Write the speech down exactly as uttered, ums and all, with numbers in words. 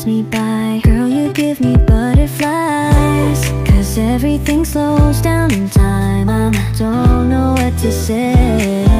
pass me by. Girl, you give me butterflies, cause everything slows down in time. I don't know what to say.